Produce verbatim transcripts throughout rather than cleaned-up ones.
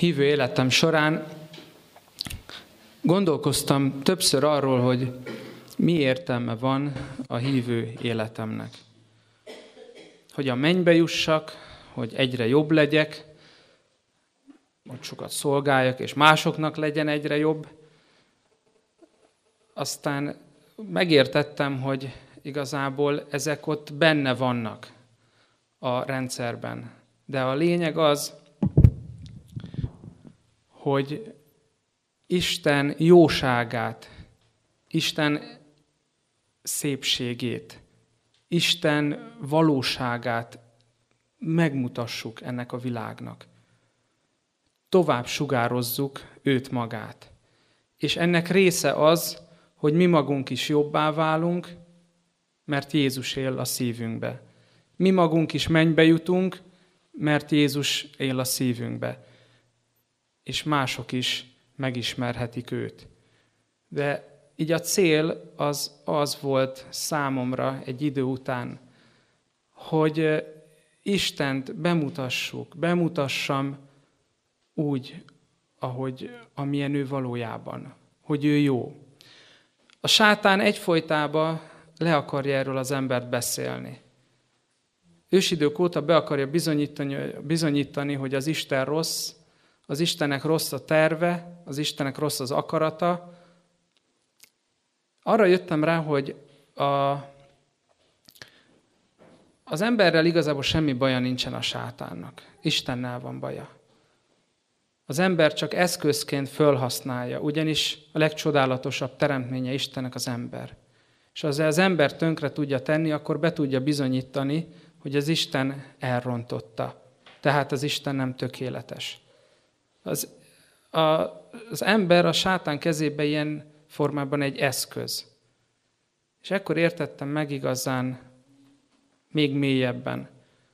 hívő életem során gondolkoztam többször arról, hogy mi értelme van a hívő életemnek. Hogy a mennybe jussak, hogy egyre jobb legyek, hogy sokat szolgáljak, és másoknak legyen egyre jobb. Aztán megértettem, hogy igazából ezek ott benne vannak a rendszerben. De a lényeg az, hogy Isten jóságát, Isten szépségét, Isten valóságát megmutassuk ennek a világnak. Tovább sugározzuk őt magát. És ennek része az, hogy mi magunk is jobbá válunk, mert Jézus él a szívünkbe. Mi magunk is mennybe jutunk, mert Jézus él a szívünkbe. És mások is megismerhetik őt. De így a cél az, az volt számomra egy idő után, hogy Istent bemutassuk, bemutassam úgy, ahogy, amilyen ő valójában, hogy ő jó. A sátán egyfolytában le akarja erről az embert beszélni. Ősidők óta be akarja bizonyítani, bizonyítani, hogy az Isten rossz, az Istennek rossz a terve, az Istennek rossz az akarata. Arra jöttem rá, hogy a, az emberrel igazából semmi baja nincsen a sátánnak. Istennel van baja. Az ember csak eszközként fölhasználja, ugyanis a legcsodálatosabb teremtménye Istennek az ember. És ha az ember tönkre tudja tenni, akkor be tudja bizonyítani, hogy az Isten elrontotta. Tehát az Isten nem tökéletes. Az, a, az ember a sátán kezében ilyen formában egy eszköz. És ekkor értettem meg igazán még mélyebben,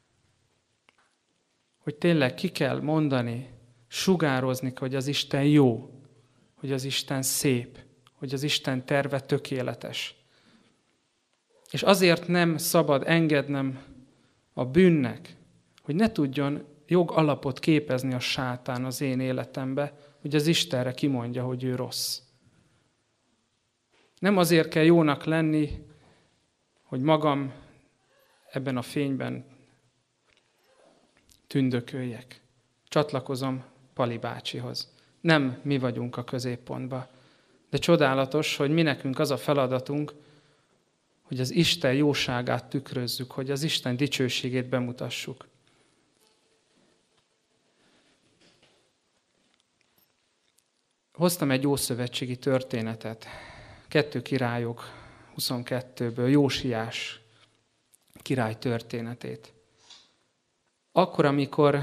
hogy tényleg ki kell mondani, sugározni, hogy az Isten jó, hogy az Isten szép, hogy az Isten terve tökéletes. És azért nem szabad engednem a bűnnek, hogy ne tudjon jogalapot képezni a sátán az én életembe, hogy az Istenre kimondja, hogy ő rossz. Nem azért kell jónak lenni, hogy magam ebben a fényben tündököljek. Csatlakozom Pali bácsihoz. Nem mi vagyunk a középpontban. De csodálatos, hogy mi nekünk az a feladatunk, hogy az Isten jóságát tükrözzük, hogy az Isten dicsőségét bemutassuk. Hoztam egy ószövetségi történetet, Kettő Királyok huszonkettőből, Jósiás király történetét. Akkor, amikor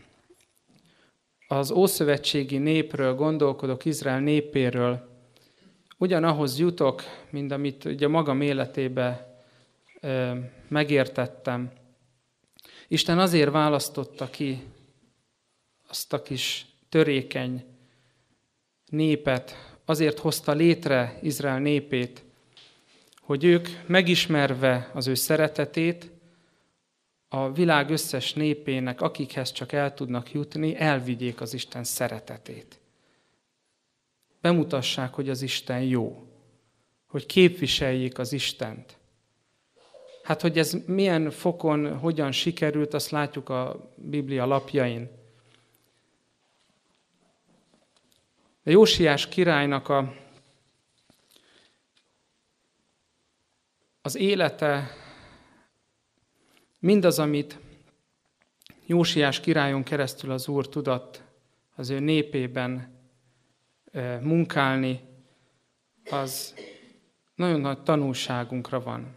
az ószövetségi népről gondolkodok, Izrael népéről, ugyanahhoz jutok, mint amit ugye magam életébe e, megértettem. Isten azért választotta ki azt a kis törékeny népet, azért hozta létre Izrael népét, hogy ők megismerve az ő szeretetét, a világ összes népének, akikhez csak el tudnak jutni, elvigyék az Isten szeretetét. Bemutassák, hogy az Isten jó, hogy képviseljék az Istent. Hát, hogy ez milyen fokon, hogyan sikerült, azt látjuk a Biblia lapjain. De Jósiás királynak a, az élete, mindaz, amit Jósiás királyon keresztül az Úr tudott az ő népében munkálni, az nagyon nagy tanulságunkra van.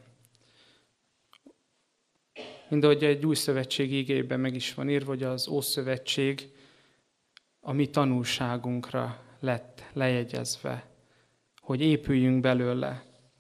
Mind ahogy egy új szövetség igében meg is van írva, hogy az Ószövetség a mi tanulságunkra lett lejegyezve, hogy épüljünk belőle.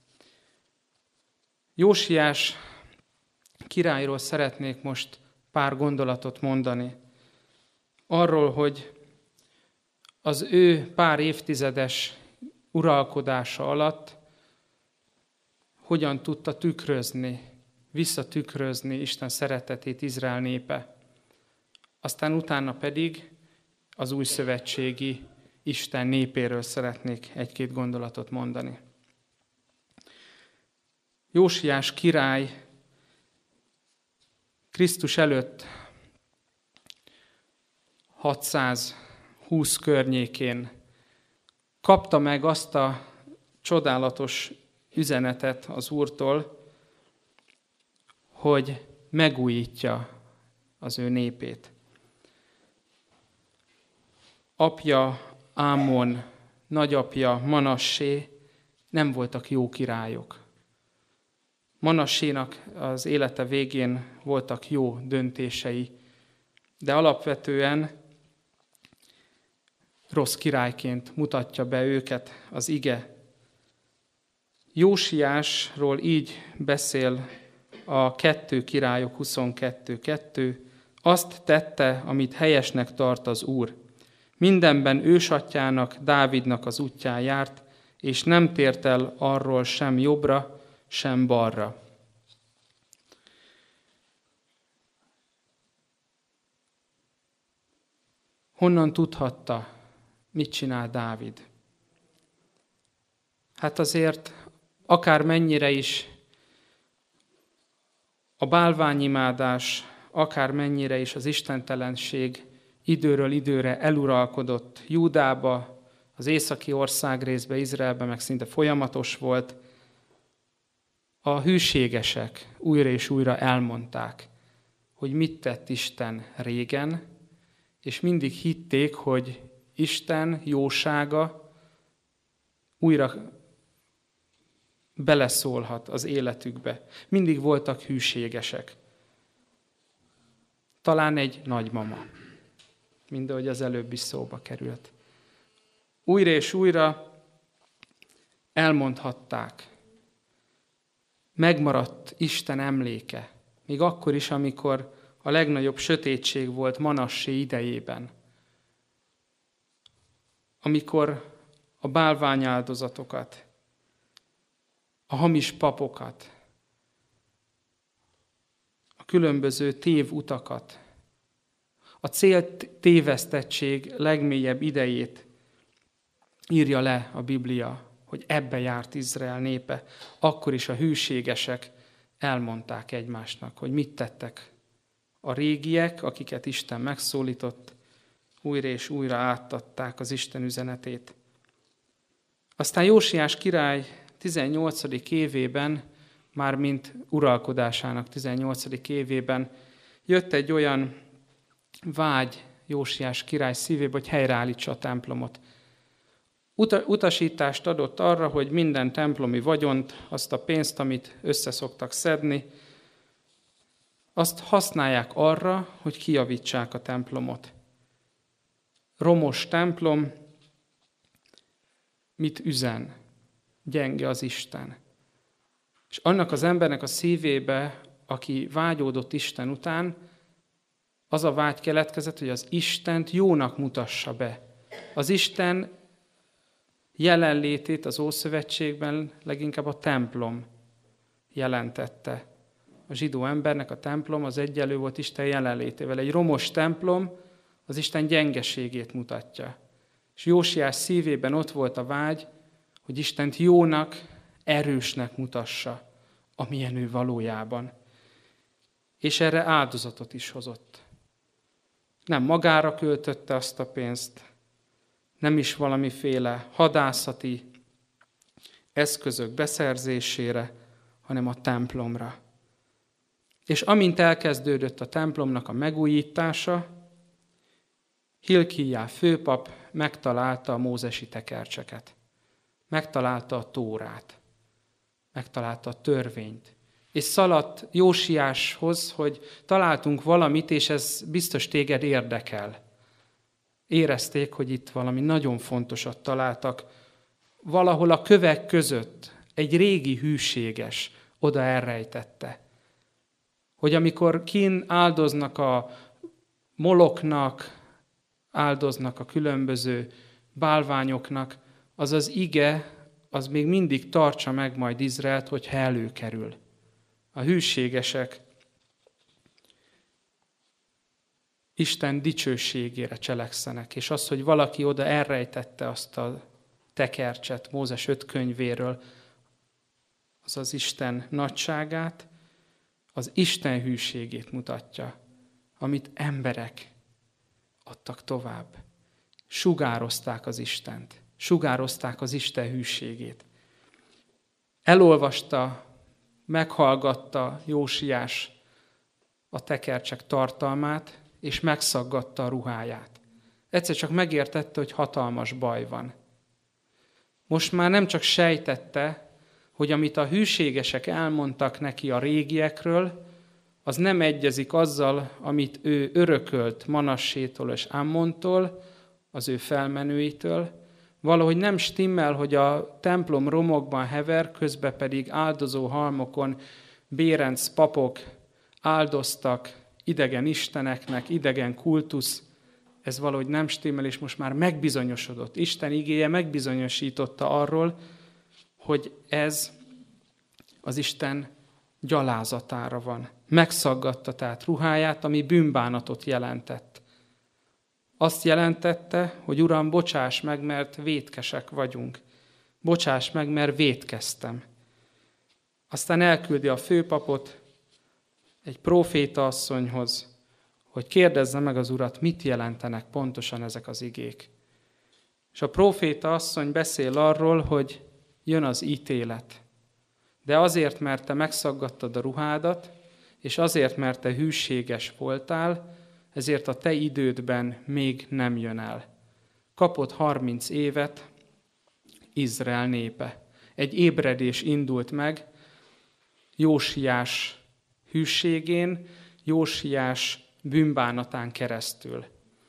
Jósiás királyról szeretnék most pár gondolatot mondani. Arról, hogy az ő pár évtizedes uralkodása alatt hogyan tudta tükrözni, visszatükrözni Isten szeretetét Izrael népe. Aztán utána pedig az új szövetségi Isten népéről szeretnék egy-két gondolatot mondani. Jósiás király Krisztus előtt hatszázhúsz környékén kapta meg azt a csodálatos üzenetet az Úrtól, hogy megújítja az ő népét. Apja Ámon, nagyapja Manassé nem voltak jó királyok. Manassénak az élete végén voltak jó döntései, de alapvetően rossz királyként mutatja be őket az ige. Jósiásról így beszél a kettő Királyok huszonkettő kettő. Azt tette, amit helyesnek tart az Úr. Mindenben ősatyjának, Dávidnak az útján járt, és nem tért el arról sem jobbra, sem balra. Honnan tudhatta, mit csinál Dávid? Hát azért, akár mennyire is a bálványimádás, akár mennyire is az istentelenség időről időre eluralkodott Júdába, az északi országrészbe, Izraelbe, meg szinte folyamatos volt, a hűségesek újra és újra elmondták, hogy mit tett Isten régen, és mindig hitték, hogy Isten jósága újra beleszólhat az életükbe. Mindig voltak hűségesek. Talán egy nagymama, mind ahogy az előbb is szóba került. Újra és újra elmondhatták. Megmaradt Isten emléke, még akkor is, amikor a legnagyobb sötétség volt Manassé idejében. Amikor a bálványáldozatokat, a hamis papokat, a különböző tévutakat, a céltévesztettség legmélyebb idejét írja le a Biblia, hogy ebbe járt Izrael népe. Akkor is a hűségesek elmondták egymásnak, hogy mit tettek a régiek, akiket Isten megszólított, újra és újra átadták az Isten üzenetét. Aztán Jósiás király tizennyolcadik évében, mármint uralkodásának tizennyolcadik évében jött egy olyan vágy Jósiás király szívébe, hogy helyreállítsa a templomot. Utasítást adott arra, hogy minden templomi vagyont, azt a pénzt, amit össze szoktak szedni, azt használják arra, hogy kijavítsák a templomot. Romos templom mit üzen? Gyenge az Isten. És annak az embernek a szívébe, aki vágyódott Isten után, az a vágy keletkezett, hogy az Istent jónak mutassa be. Az Isten jelenlétét az Ószövetségben leginkább a templom jelentette. A zsidó embernek a templom az egyenlő volt Isten jelenlétével. Egy romos templom az Isten gyengeségét mutatja. És Jósiás szívében ott volt a vágy, hogy Istent jónak, erősnek mutassa, amilyen ő valójában. És erre áldozatot is hozott. Nem magára költötte azt a pénzt, nem is valamiféle hadászati eszközök beszerzésére, hanem a templomra. És amint elkezdődött a templomnak a megújítása, Hilkiá főpap megtalálta a mózesi tekercseket, megtalálta a Tórát, megtalálta a törvényt, és szaladt Jósiáshoz, hogy találtunk valamit, és ez biztos téged érdekel. Érezték, hogy itt valami nagyon fontosat találtak. Valahol a kövek között egy régi hűséges oda elrejtette, hogy amikor kin áldoznak a moloknak, áldoznak a különböző bálványoknak, az az ige, az még mindig tartsa meg majd Izraelt, hogyha előkerül. A hűségesek Isten dicsőségére cselekszenek, és az, hogy valaki oda elrejtette azt a tekercset Mózes öt könyvéről, az az Isten nagyságát, az Isten hűségét mutatja, amit emberek adtak tovább. Sugározták az Istent, sugározták az Isten hűségét. Elolvasta, meghallgatta Jósiás a tekercsek tartalmát, és megszaggatta a ruháját. Egyszer csak megértette, hogy hatalmas baj van. Most már nem csak sejtette, hogy amit a hűségesek elmondtak neki a régiekről, az nem egyezik azzal, amit ő örökölt Manassétól és Ammontól, az ő felmenőitől. Valahogy nem stimmel, hogy a templom romokban hever, közben pedig áldozó halmokon bérenc papok áldoztak idegen isteneknek, idegen kultusz. Ez valahogy nem stimmel, és most már megbizonyosodott. Isten igéje megbizonyosította arról, hogy ez az Isten gyalázatára van. Megszaggatta tehát ruháját, ami bűnbánatot jelentett. Azt jelentette, hogy Uram, bocsáss meg, mert vétkesek vagyunk. Bocsáss meg, mert vétkeztem. Aztán elküldi a főpapot egy próféta asszonyhoz, hogy kérdezze meg az Urat, mit jelentenek pontosan ezek az igék. És a próféta asszony beszél arról, hogy jön az ítélet. De azért, mert te megszaggattad a ruhádat, és azért, mert te hűséges voltál, ezért a te idődben még nem jön el. Kapott harminc évet Izrael népe. Egy ébredés indult meg Jósiás hűségén, Jósiás bűnbánatán keresztül.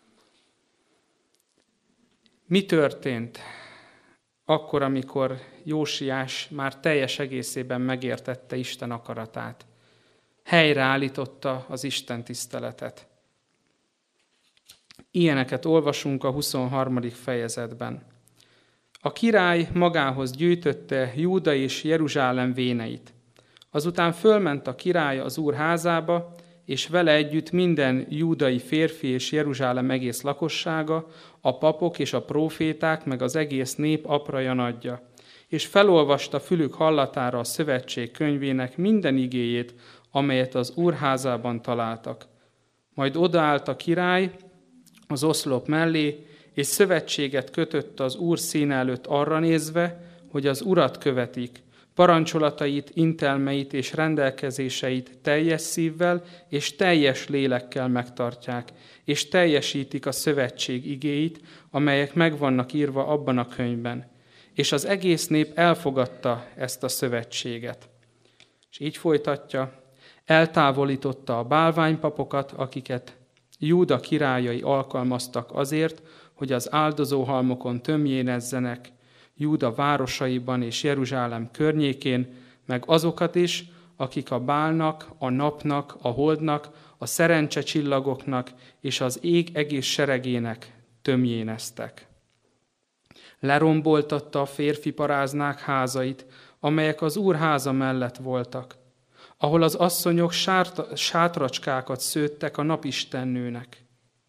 Mi történt akkor, amikor Jósiás már teljes egészében megértette Isten akaratát? Helyreállította az Isten tiszteletet. Ilyeneket olvasunk a huszonharmadik fejezetben. A király magához gyűjtötte Júda és Jeruzsálem véneit. Azután fölment a király az Úr házába, és vele együtt minden júdai férfi és Jeruzsálem egész lakossága, a papok és a próféták, meg az egész nép apraja nagyja. És felolvasta fülük hallatára a szövetség könyvének minden igéjét, amelyet az Úr házában találtak. Majd odaállt a király az oszlop mellé, és szövetséget kötött az Úr színe előtt arra nézve, hogy az Urat követik, parancsolatait, intelmeit és rendelkezéseit teljes szívvel és teljes lélekkel megtartják, és teljesítik a szövetség igéit, amelyek meg vannak írva abban a könyvben. És az egész nép elfogadta ezt a szövetséget. És így folytatja, eltávolította a bálványpapokat, akiket Júda királyai alkalmaztak azért, hogy az áldozóhalmokon tömjénezzenek, Júda városaiban és Jeruzsálem környékén, meg azokat is, akik a bálnak, a napnak, a holdnak, a szerencsecsillagoknak és az ég egész seregének tömjéneztek. Leromboltatta a férfi paráznák házait, amelyek az Úr háza mellett voltak, ahol az asszonyok sárt, sátracskákat szőttek a napistennőnek.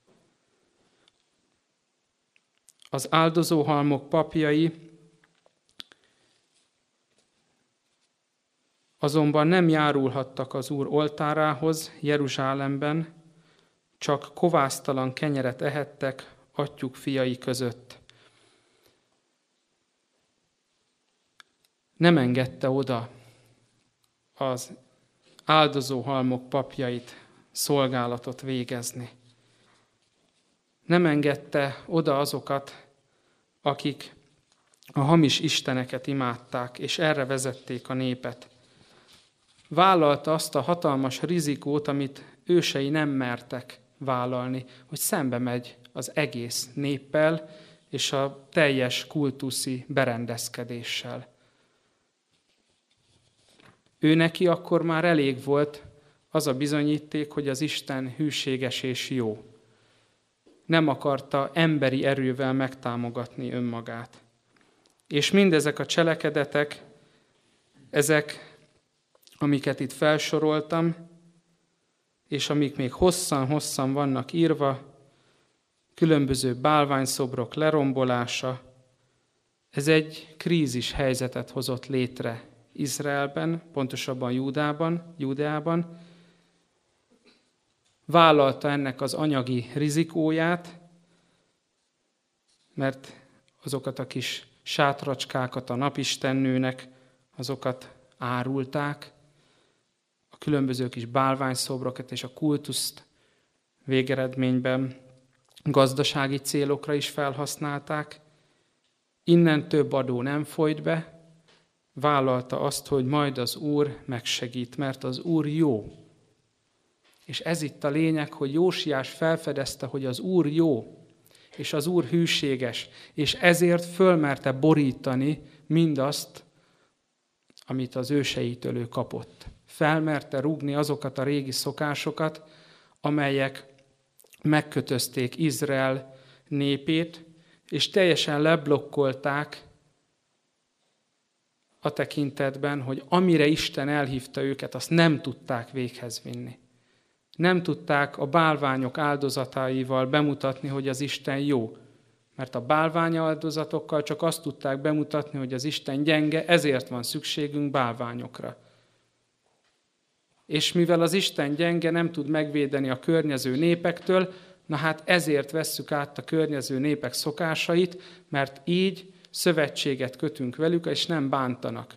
Az áldozóhalmok papjai azonban nem járulhattak az Úr oltárához Jeruzsálemben, csak kovásztalan kenyeret ehettek atyjuk fiai között. Nem engedte oda az áldozóhalmok papjait szolgálatot végezni. Nem engedte oda azokat, akik a hamis isteneket imádták, és erre vezették a népet. Vállalta azt a hatalmas rizikót, amit ősei nem mertek vállalni, hogy szembe megy az egész néppel és a teljes kultuszi berendezkedéssel. Ő neki akkor már elég volt az a bizonyíték, hogy az Isten hűséges és jó. Nem akarta emberi erővel megtámogatni önmagát. És mindezek a cselekedetek, ezek, amiket itt felsoroltam, és amik még hosszan-hosszan vannak írva, különböző bálványszobrok lerombolása, ez egy krízis helyzetet hozott létre Izraelben, pontosabban Júdában, Júdeában. Vállalta ennek az anyagi rizikóját, mert azokat a kis sátracskákat a napistennőnek, azokat árulták, a különböző kis bálványszobrokat és a kultuszt végeredményben gazdasági célokra is felhasználták. Innen több adó nem folyt be, vállalta azt, hogy majd az Úr megsegít, mert az Úr jó. És ez itt a lényeg, hogy Jósiás felfedezte, hogy az Úr jó, és az Úr hűséges, és ezért fölmerte borítani mindazt, amit az őseitől ő kapott. Felmerte rúgni azokat a régi szokásokat, amelyek megkötözték Izrael népét, és teljesen leblokkolták a tekintetben, hogy amire Isten elhívta őket, azt nem tudták véghez vinni. Nem tudták a bálványok áldozataival bemutatni, hogy az Isten jó. Mert a bálvány áldozatokkal csak azt tudták bemutatni, hogy az Isten gyenge, ezért van szükségünk bálványokra. És mivel az Isten gyenge, nem tud megvédeni a környező népektől, na hát ezért vesszük át a környező népek szokásait, mert így szövetséget kötünk velük, és nem bántanak.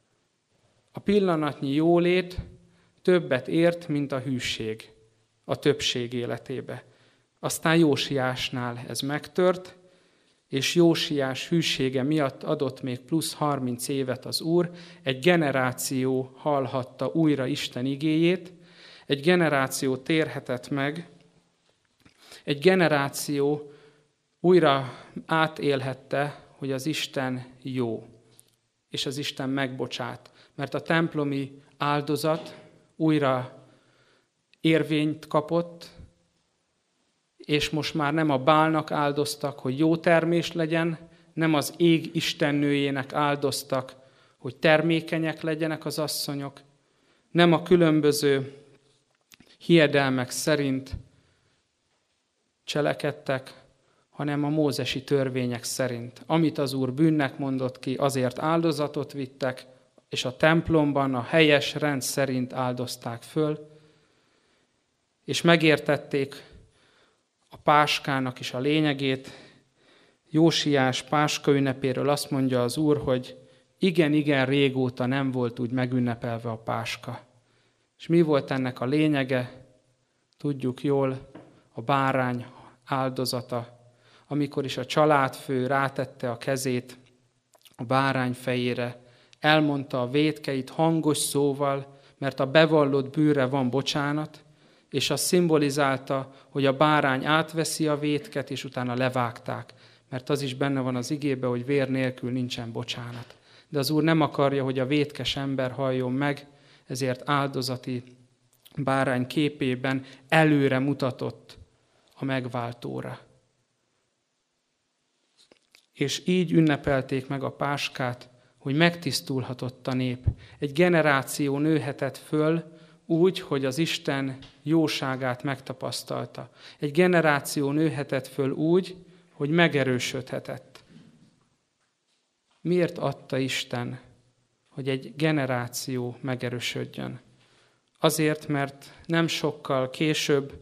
A pillanatnyi jólét többet ért, mint a hűség a többség életébe. Aztán Jósiásnál ez megtört, és Jósiás hűsége miatt adott még plusz harminc évet az Úr, egy generáció hallhatta újra Isten igéjét, egy generáció térhetett meg, egy generáció újra átélhette, hogy az Isten jó, és az Isten megbocsát. Mert a templomi áldozat újra érvényt kapott, és most már nem a Bálnak áldoztak, hogy jó termés legyen, nem az ég istennőjének áldoztak, hogy termékenyek legyenek az asszonyok, nem a különböző hiedelmek szerint cselekedtek, hanem a mózesi törvények szerint. Amit az Úr bűnnek mondott ki, azért áldozatot vittek, és a templomban a helyes rend szerint áldozták föl, és megértették a páskának is a lényegét. Jósiás páska ünnepéről azt mondja az Úr, hogy igen, igen, régóta nem volt úgy megünnepelve a páska. És mi volt ennek a lényege? Tudjuk jól, a bárány áldozata, amikor is a családfő rátette a kezét a bárány fejére, elmondta a vétkeit hangos szóval, mert a bevallott bűnre van bocsánat, és azt szimbolizálta, hogy a bárány átveszi a vétket, és utána levágták, mert az is benne van az igében, hogy vér nélkül nincsen bocsánat. De az Úr nem akarja, hogy a vétkes ember halljon meg, ezért áldozati bárány képében előre mutatott a megváltóra. És így ünnepelték meg a páskát, hogy megtisztulhatott a nép. Egy generáció nőhetett föl úgy, hogy az Isten jóságát megtapasztalta. Egy generáció nőhetett föl úgy, hogy megerősödhetett. Miért adta Isten, hogy egy generáció megerősödjön? Azért, mert nem sokkal később,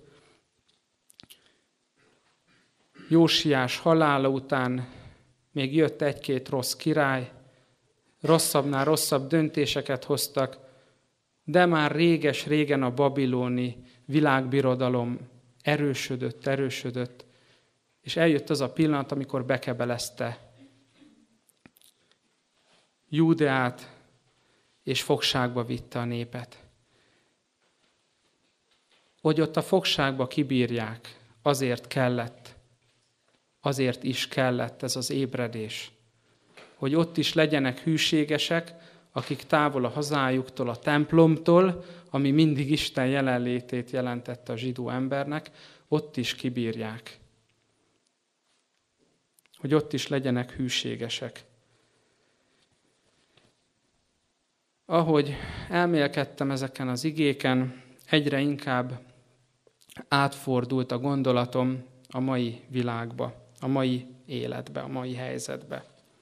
Jósiás halála után még jött egy-két rossz király, rosszabbnál rosszabb döntéseket hoztak, de már réges-régen a babiloni világbirodalom erősödött, erősödött, és eljött az a pillanat, amikor bekebelezte Júdeát, és fogságba vitte a népet. Hogy ott a fogságba kibírják, azért kellett, azért is kellett ez az ébredés, hogy ott is legyenek hűségesek, akik távol a hazájuktól, a templomtól, ami mindig Isten jelenlétét jelentette a zsidó embernek, ott is kibírják. Hogy ott is legyenek hűségesek. Ahogy elmélkedtem ezeken az igéken, egyre inkább átfordult a gondolatom a mai világba, a mai életbe, a mai helyzetbe.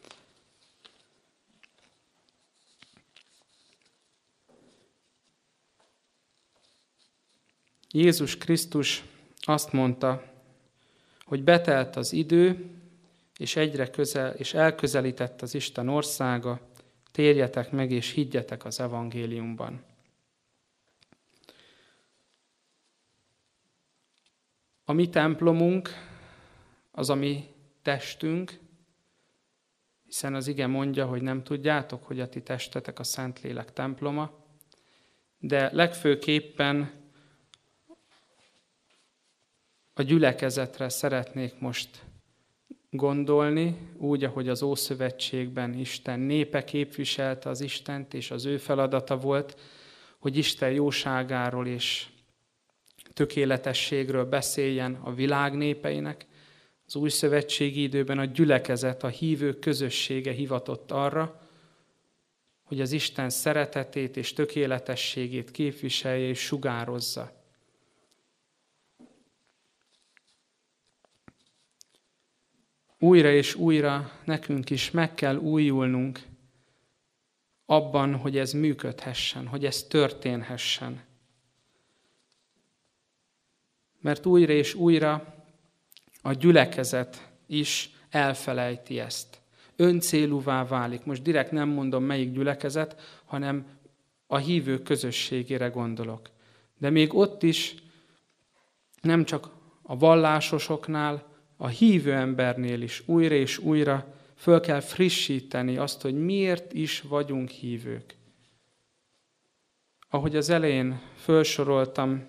Jézus Krisztus azt mondta, hogy betelt az idő, és egyre közel, és elközelített az Isten országa, térjetek meg és higgyetek az evangéliumban. A mi templomunk, az a mi testünk, hiszen az ige mondja, hogy nem tudjátok, hogy a ti testetek a Szentlélek temploma, de legfőképpen a gyülekezetre szeretnék most gondolni, úgy, ahogy az Ószövetségben Isten népe képviselte az Istent, és az ő feladata volt, hogy Isten jóságáról és tökéletességről beszéljen a világ népeinek. Az újszövetségi időben a gyülekezet, a hívők közössége hivatott arra, hogy az Isten szeretetét és tökéletességét képviselje és sugározza. Újra és újra nekünk is meg kell újulnunk abban, hogy ez működhessen, hogy ez történhessen. Mert újra és újra a gyülekezet is elfelejti ezt. Öncélúvá válik. Most direkt nem mondom, melyik gyülekezet, hanem a hívők közösségére gondolok. De még ott is nem csak a vallásosoknál, a hívő embernél is újra és újra föl kell frissíteni azt, hogy miért is vagyunk hívők. Ahogy az elején felsoroltam,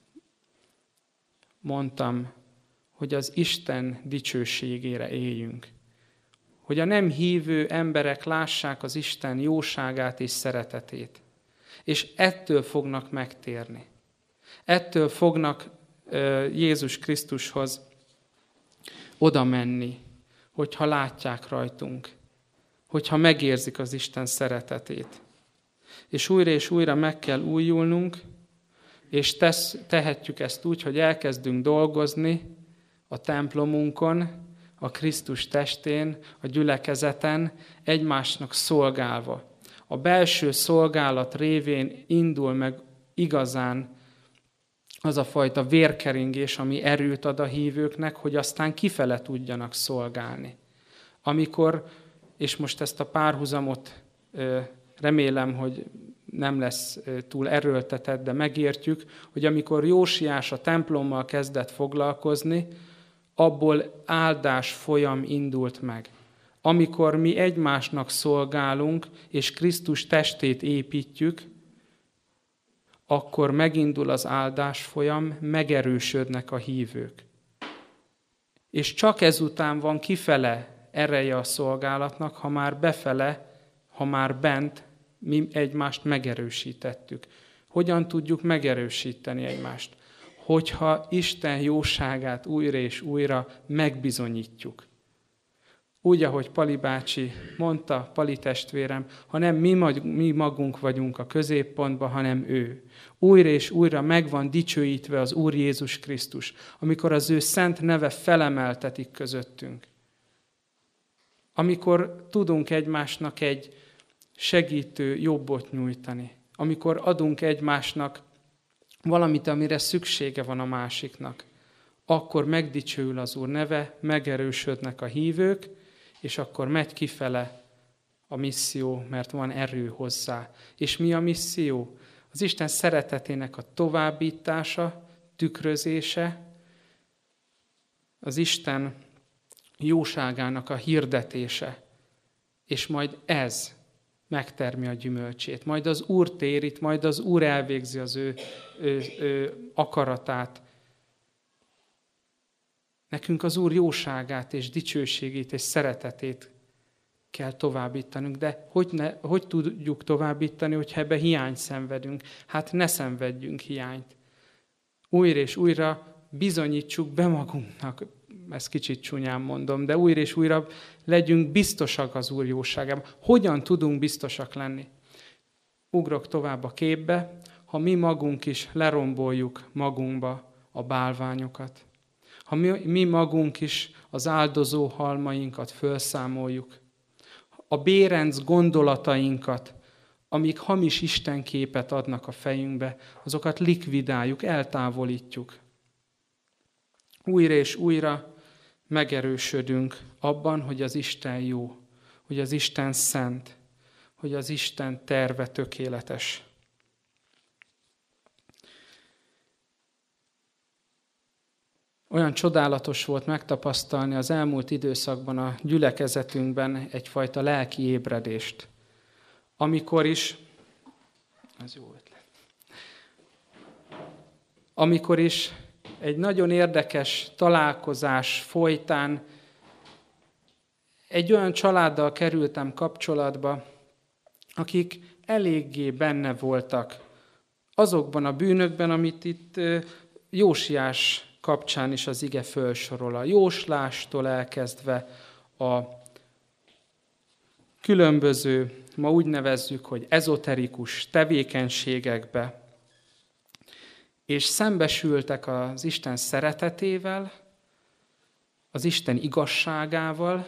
mondtam, hogy az Isten dicsőségére éljünk. Hogy a nem hívő emberek lássák az Isten jóságát és szeretetét. És ettől fognak megtérni. Ettől fognak Jézus Krisztushoz oda menni, hogyha látják rajtunk, hogyha megérzik az Isten szeretetét. És újra és újra meg kell újulnunk, és tesz, tehetjük ezt úgy, hogy elkezdünk dolgozni a templomunkon, a Krisztus testén, a gyülekezeten, egymásnak szolgálva. A belső szolgálat révén indul meg igazán az a fajta vérkeringés, ami erőt ad a hívőknek, hogy aztán kifele tudjanak szolgálni. Amikor, és most ezt a párhuzamot remélem, hogy nem lesz túl erőltetett, de megértjük, hogy amikor Jósiás a templommal kezdett foglalkozni, abból áldás folyam indult meg. Amikor mi egymásnak szolgálunk, és Krisztus testét építjük, akkor megindul az áldás folyam, megerősödnek a hívők. És csak ezután van kifele ereje a szolgálatnak, ha már befele, ha már bent mi egymást megerősítettük. Hogyan tudjuk megerősíteni egymást? Hogyha Isten jóságát újra és újra megbizonyítjuk. Úgy, ahogy Pali bácsi mondta, Pali testvérem, ha nem mi, mi magunk vagyunk a középpontban, hanem ő. Újra és újra meg van dicsőítve az Úr Jézus Krisztus, amikor az ő szent neve felemeltetik közöttünk. Amikor tudunk egymásnak egy segítő jobbot nyújtani. Amikor adunk egymásnak valamit, amire szüksége van a másiknak. Akkor megdicsőül az Úr neve, megerősödnek a hívők, és akkor megy kifele a misszió, mert van erő hozzá. És mi a misszió? Az Isten szeretetének a továbbítása, tükrözése, az Isten jóságának a hirdetése. És majd ez megtermi a gyümölcsét. Majd az Úr térít, majd az Úr elvégzi az ő, ő, ő akaratát. Nekünk az Úr jóságát és dicsőségét és szeretetét kell továbbítanunk. De hogy, ne, hogy tudjuk továbbítani, hogyha ebbe hiányt szenvedünk? Hát ne szenvedjünk hiányt. Újra és újra bizonyítsuk be magunknak, ezt kicsit csúnyán mondom, de újra és újra legyünk biztosak az Úr jóságában. Hogyan tudunk biztosak lenni? Ugrok tovább a képbe, ha mi magunk is leromboljuk magunkba a bálványokat. Ha mi, mi magunk is az áldozó halmainkat felszámoljuk, a bérenc gondolatainkat, amik hamis istenképet adnak a fejünkbe, azokat likvidáljuk, eltávolítjuk. Újra és újra megerősödünk abban, hogy az Isten jó, hogy az Isten szent, hogy az Isten terve tökéletes. Olyan csodálatos volt megtapasztalni az elmúlt időszakban a gyülekezetünkben egyfajta lelki ébredést. Amikor is, ez jó ötlet, amikor is egy nagyon érdekes találkozás folytán egy olyan családdal kerültem kapcsolatba, akik eléggé benne voltak azokban a bűnökben, amit itt Jósiás kapcsán is az ige fölsorol. A jóslástól elkezdve a különböző, ma úgy nevezzük, hogy ezoterikus tevékenységekbe, és szembesültek az Isten szeretetével, az Isten igazságával,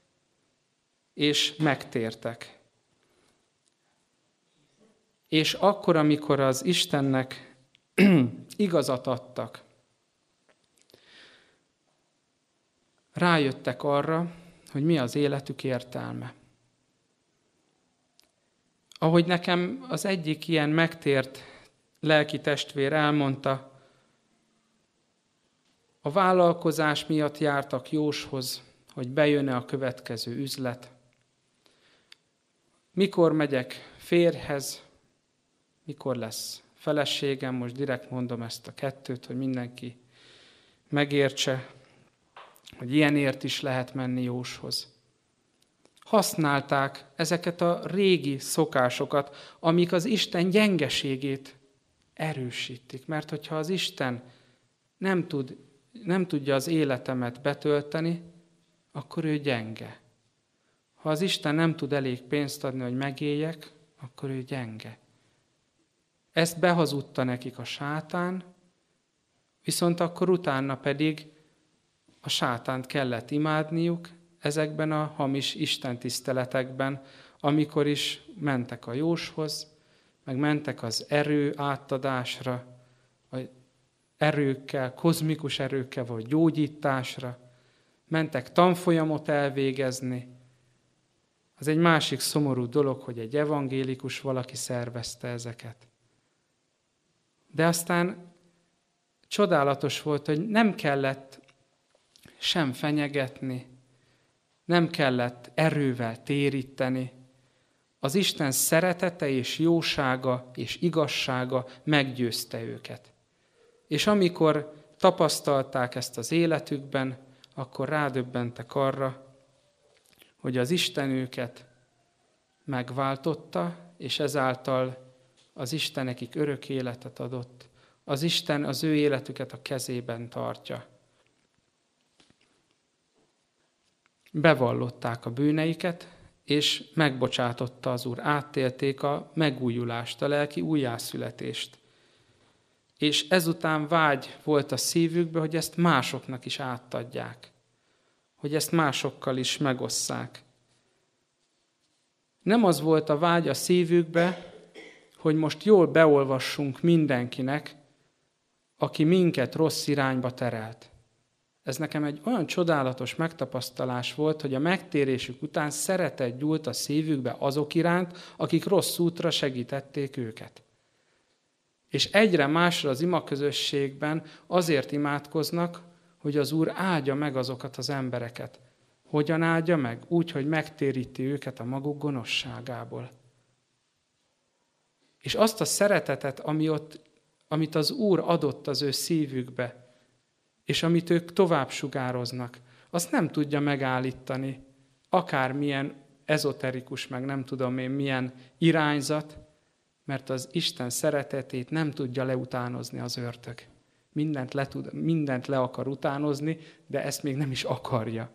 és megtértek. És akkor, amikor az Istennek igazat adtak, rájöttek arra, hogy mi az életük értelme. Ahogy nekem az egyik ilyen megtért lelki testvér elmondta, a vállalkozás miatt jártak Jóshoz, hogy bejön-e a következő üzlet. Mikor megyek férjhez, mikor lesz feleségem, most direkt mondom ezt a kettőt, hogy mindenki megértse, hogy ilyenért is lehet menni Jóshoz. Használták ezeket a régi szokásokat, amik az Isten gyengeségét erősítik. Mert hogyha az Isten nem, tud, nem tudja az életemet betölteni, akkor ő gyenge. Ha az Isten nem tud elég pénzt adni, hogy megéljek, akkor ő gyenge. Ezt behazudta nekik a sátán, viszont akkor utána pedig a sátánt kellett imádniuk ezekben a hamis istentiszteletekben, amikor is mentek a Jóshoz, meg mentek az erő átadásra, vagy erőkkel, kozmikus erőkkel, vagy gyógyításra, mentek tanfolyamot elvégezni. Az egy másik szomorú dolog, hogy egy evangélikus valaki szervezte ezeket. De aztán csodálatos volt, hogy nem kellett sem fenyegetni, nem kellett erővel téríteni. Az Isten szeretete és jósága és igazsága meggyőzte őket. És amikor tapasztalták ezt az életükben, akkor rádöbbentek arra, hogy az Isten őket megváltotta, és ezáltal az Isten nekik örök életet adott. Az Isten az ő életüket a kezében tartja. Bevallották a bűneiket, és megbocsátotta az Úr. Áttélték a megújulást, a lelki újjászületést. És ezután vágy volt a szívükben, hogy ezt másoknak is átadják. Hogy ezt másokkal is megosszák. Nem az volt a vágy a szívükbe, hogy most jól beolvassunk mindenkinek, aki minket rossz irányba terelt. Ez nekem egy olyan csodálatos megtapasztalás volt, hogy a megtérésük után szeretet gyúlt a szívükbe azok iránt, akik rossz útra segítették őket. És egyre másra az imaközösségben azért imádkoznak, hogy az Úr áldja meg azokat az embereket. Hogyan áldja meg? Úgy, hogy megtéríti őket a maguk gonoszságából. És azt a szeretetet, ami ott, amit az Úr adott az ő szívükbe, és amit ők tovább sugároznak, azt nem tudja megállítani, akármilyen ezoterikus, meg nem tudom én milyen irányzat, mert az Isten szeretetét nem tudja leutánozni az ördög. Mindent le, tud, mindent le akar utánozni, de ezt még nem is akarja.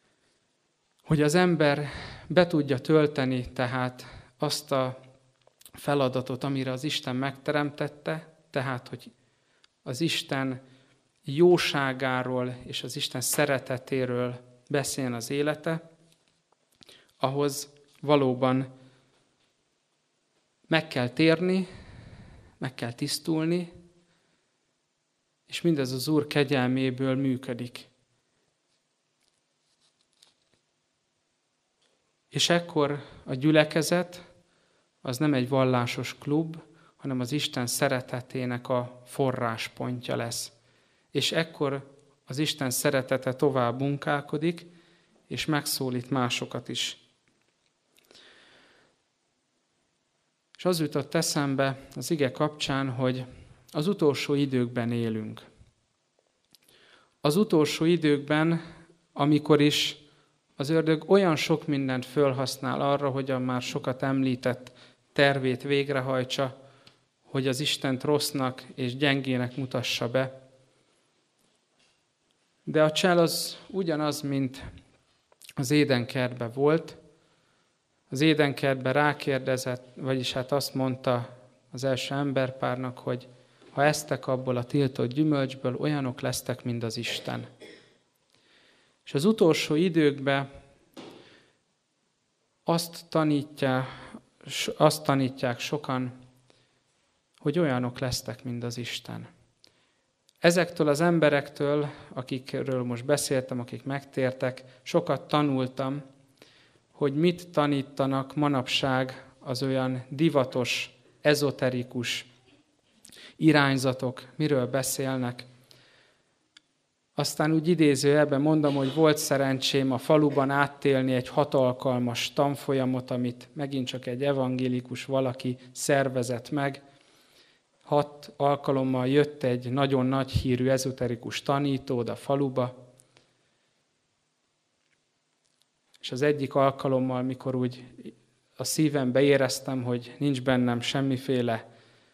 Hogy az ember be tudja tölteni tehát azt a feladatot, amire az Isten megteremtette, tehát, hogy az Isten jóságáról és az Isten szeretetéről beszéljen az élete, ahhoz valóban meg kell térni, meg kell tisztulni, és mindez az Úr kegyelméből működik. És ekkor a gyülekezet az nem egy vallásos klub, hanem az Isten szeretetének a forráspontja lesz. És ekkor az Isten szeretete tovább munkálkodik, és megszólít másokat is. És az jutott eszembe az ige kapcsán, hogy az utolsó időkben élünk. Az utolsó időkben, amikor is az ördög olyan sok mindent fölhasznál arra, hogy a már sokat említett tervét végrehajtsa, hogy az Istent rossznak és gyengének mutassa be. De a csel az ugyanaz, mint az édenkertben volt. Az édenkertben rákérdezett, vagyis hát azt mondta az első emberpárnak, hogy ha esztek abból a tiltott gyümölcsből, olyanok lesztek, mint az Isten. És az utolsó időkben azt, tanítja, azt tanítják sokan, hogy olyanok lesztek, mint az Isten. Ezektől az emberektől, akikről most beszéltem, akik megtértek, sokat tanultam, hogy mit tanítanak manapság az olyan divatos, ezoterikus irányzatok, miről beszélnek. Aztán úgy idézőjelben mondom, hogy volt szerencsém a faluban áttélni egy hat alkalmas tanfolyamot, amit megint csak egy evangélikus valaki szervezett meg. Hat alkalommal jött egy nagyon nagy hírű ezoterikus tanító a faluba, és az egyik alkalommal, mikor úgy a szívembe éreztem, hogy nincs bennem semmiféle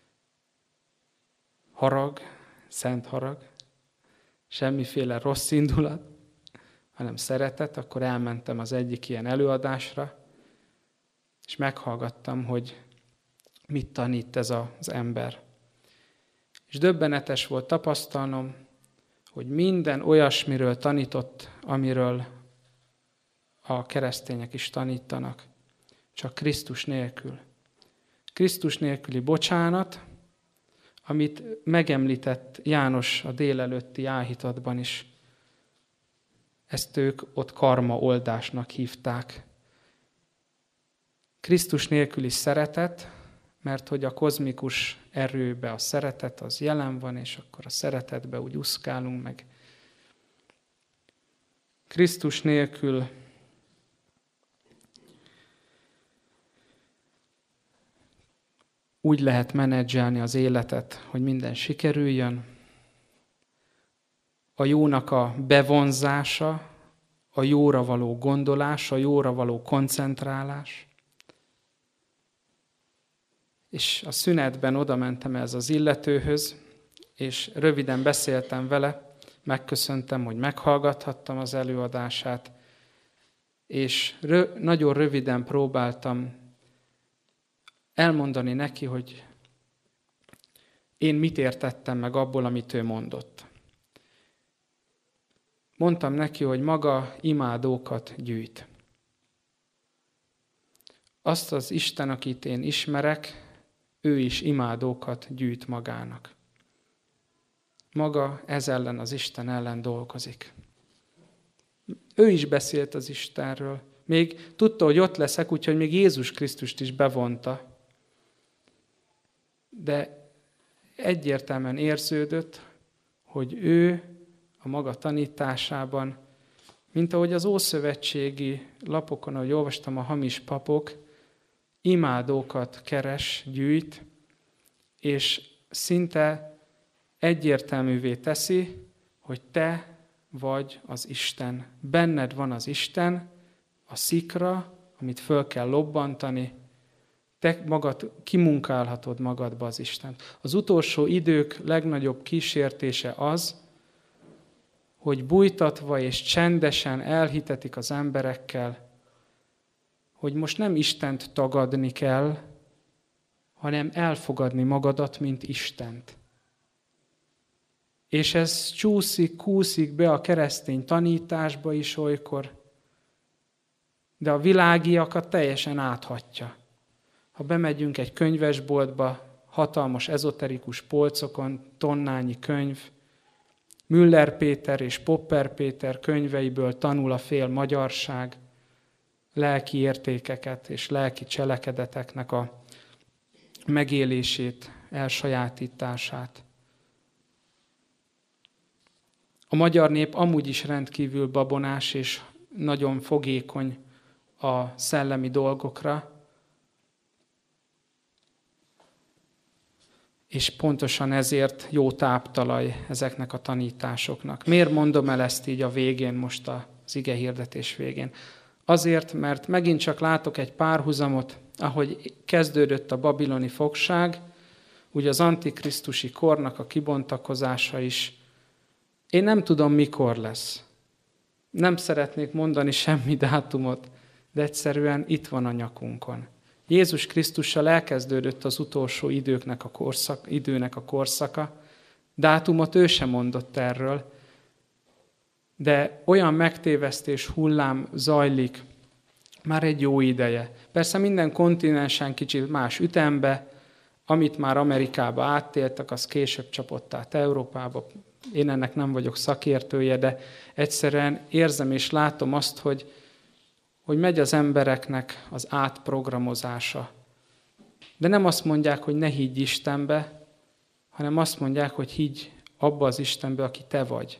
harag, szent harag, semmiféle rossz indulat, hanem szeretet, akkor elmentem az egyik ilyen előadásra, és meghallgattam, hogy mit tanít ez az ember. És döbbenetes volt tapasztalnom, hogy minden olyasmiről tanított, amiről a keresztények is tanítanak, csak Krisztus nélkül. Krisztus nélküli bocsánat, amit megemlített János a délelőtti áhítatban is. Ezt ők ott karma oldásnak hívták. Krisztus nélküli szeretet, mert hogy a kozmikus erőbe a szeretet az jelen van, és akkor a szeretetbe úgy úszkálunk meg. Krisztus nélkül úgy lehet menedzselni az életet, hogy minden sikerüljön. A jónak a bevonzása, a jóra való gondolás, a jóra való koncentrálás. És a szünetben oda mentem ez az illetőhöz, és röviden beszéltem vele, megköszöntem, hogy meghallgathattam az előadását, és rö- nagyon röviden próbáltam elmondani neki, hogy én mit értettem meg abból, amit ő mondott. Mondtam neki, hogy maga imádókat gyűjt. Azt az Isten, akit én ismerek, ő is imádókat gyűjt magának. Maga ez ellen, az Isten ellen dolgozik. Ő is beszélt az Istenről. Még tudta, hogy ott leszek, úgyhogy még Jézus Krisztust is bevonta. De egyértelműen érződött, hogy ő a maga tanításában, mint ahogy az ószövetségi lapokon, ahogy olvastam, a hamis papok, imádókat keres, gyűjt, és szinte egyértelművé teszi, hogy te vagy az Isten. Benned van az Isten, a szikra, amit föl kell lobbantani, te magad kimunkálhatod magadba az Istent. Az utolsó idők legnagyobb kísértése az, hogy bújtatva és csendesen elhitetik az emberekkel, hogy most nem Istent tagadni kell, hanem elfogadni magadat, mint Istent. És ez csúszik, kúszik be a keresztény tanításba is olykor, de a világiakat teljesen áthatja. Ha bemegyünk egy könyvesboltba, hatalmas ezoterikus polcokon, tonnányi könyv, Müller Péter és Popper Péter könyveiből tanul a fél magyarság, lelki értékeket és lelki cselekedeteknek a megélését, elsajátítását. A magyar nép amúgy is rendkívül babonás és nagyon fogékony a szellemi dolgokra, és pontosan ezért jó táptalaj ezeknek a tanításoknak. Miért mondom el ezt így a végén, most az ige hirdetés végén? Azért, mert megint csak látok egy párhuzamot, ahogy kezdődött a babiloni fogság, ugye az antikrisztusi kornak a kibontakozása is. Én nem tudom, mikor lesz. Nem szeretnék mondani semmi dátumot, de egyszerűen itt van a nyakunkon. Jézus Krisztussal elkezdődött az utolsó időknek a korszak, időnek a korszaka. Dátumot ő sem mondott erről, de olyan megtévesztés hullám zajlik már egy jó ideje. Persze minden kontinensen kicsit más ütembe, amit már Amerikába áttéltek, az később csapott át Európába. Én ennek nem vagyok szakértője, de egyszerűen érzem és látom azt, hogy, hogy megy az embereknek az átprogramozása. De nem azt mondják, hogy ne higgy Istenbe, hanem azt mondják, hogy higgy abba az Istenbe, aki te vagy.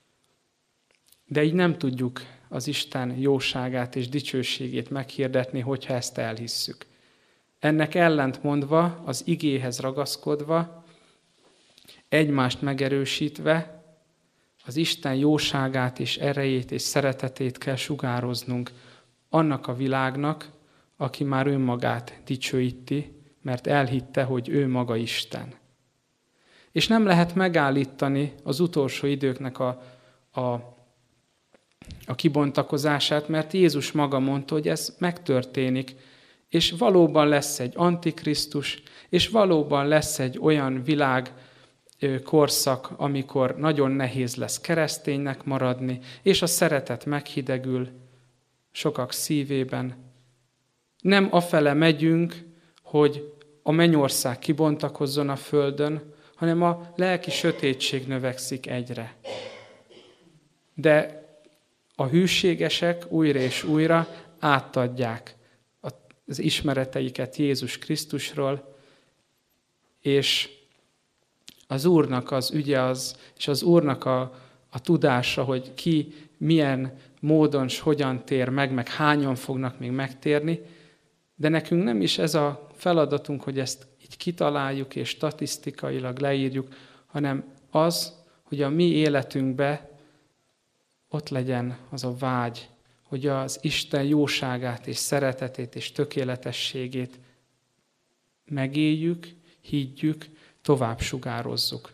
De így nem tudjuk az Isten jóságát és dicsőségét meghirdetni, hogyha ezt elhisszük. Ennek ellentmondva, az igéhez ragaszkodva, egymást megerősítve, az Isten jóságát és erejét és szeretetét kell sugároznunk annak a világnak, aki már önmagát dicsőíti, mert elhitte, hogy ő maga Isten. És nem lehet megállítani az utolsó időknek a, a, a kibontakozását, mert Jézus maga mondta, hogy ez megtörténik, és valóban lesz egy antikrisztus, és valóban lesz egy olyan világ, korszak, amikor nagyon nehéz lesz kereszténynek maradni, és a szeretet meghidegül sokak szívében. Nem afele megyünk, hogy a mennyország kibontakozzon a földön, hanem a lelki sötétség növekszik egyre. De a hűségesek újra és újra átadják az ismereteiket Jézus Krisztusról, és az Úrnak az ügye az, és az Úrnak a, a tudása, hogy ki milyen módon s hogyan tér meg, meg hányan fognak még megtérni, de nekünk nem is ez a feladatunk, hogy ezt így kitaláljuk és statisztikailag leírjuk, hanem az, hogy a mi életünkbe ott legyen az a vágy, hogy az Isten jóságát és szeretetét és tökéletességét megéljük, higgyük, tovább sugározzuk.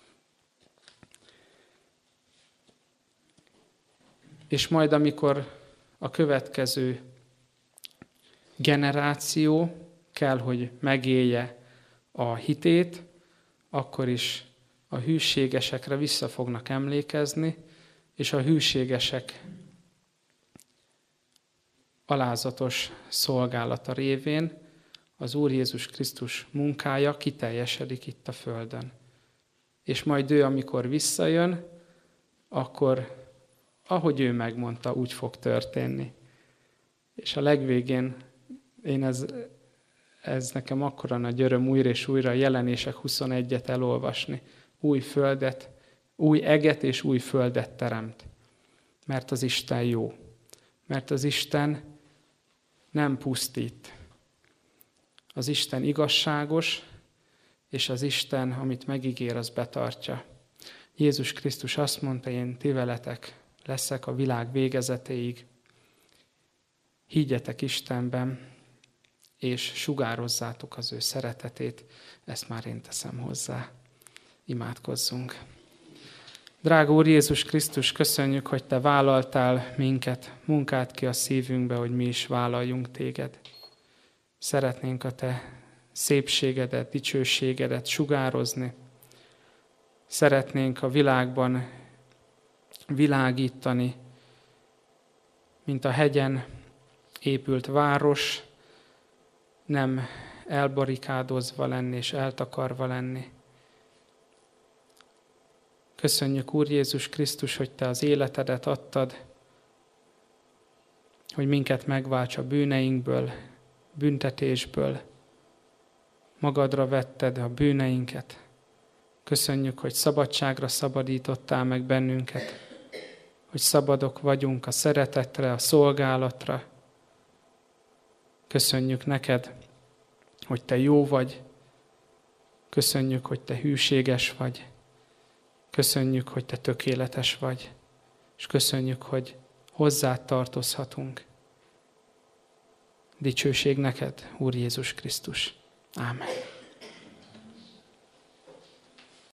És majd, amikor a következő generáció kell, hogy megélje a hitét, akkor is a hűségesekre vissza fognak emlékezni, és a hűségesek alázatos szolgálata révén az Úr Jézus Krisztus munkája kiteljesedik itt a földön. És majd ő, amikor visszajön, akkor, ahogy ő megmondta, úgy fog történni. És a legvégén én ez, ez nekem akkora nagy öröm újra és újra a Jelenések huszonegyet elolvasni. Új földet, új eget és új földet teremt. Mert az Isten jó. Mert az Isten nem pusztít. Az Isten igazságos, és az Isten, amit megígér, az betartja. Jézus Krisztus azt mondta, én ti veletek leszek a világ végezetéig. Higgyetek Istenben, és sugározzátok az ő szeretetét. Ezt már én teszem hozzá. Imádkozzunk. Drága Úr Jézus Krisztus, köszönjük, hogy Te vállaltál minket, munkád ki a szívünkbe, hogy mi is vállaljunk Téged. Szeretnénk a Te szépségedet, dicsőségedet sugározni. Szeretnénk a világban világítani, mint a hegyen épült város, nem elbarikádozva lenni és eltakarva lenni. Köszönjük, Úr Jézus Krisztus, hogy Te az életedet adtad, hogy minket megválts a bűneinkből, büntetésből. Magadra vetted a bűneinket. Köszönjük, hogy szabadságra szabadítottál meg bennünket, hogy szabadok vagyunk a szeretetre, a szolgálatra. Köszönjük neked, hogy Te jó vagy. Köszönjük, hogy Te hűséges vagy. Köszönjük, hogy Te tökéletes vagy. És köszönjük, hogy hozzád tartozhatunk. Dicsőség neked, Úr Jézus Krisztus. Ámen.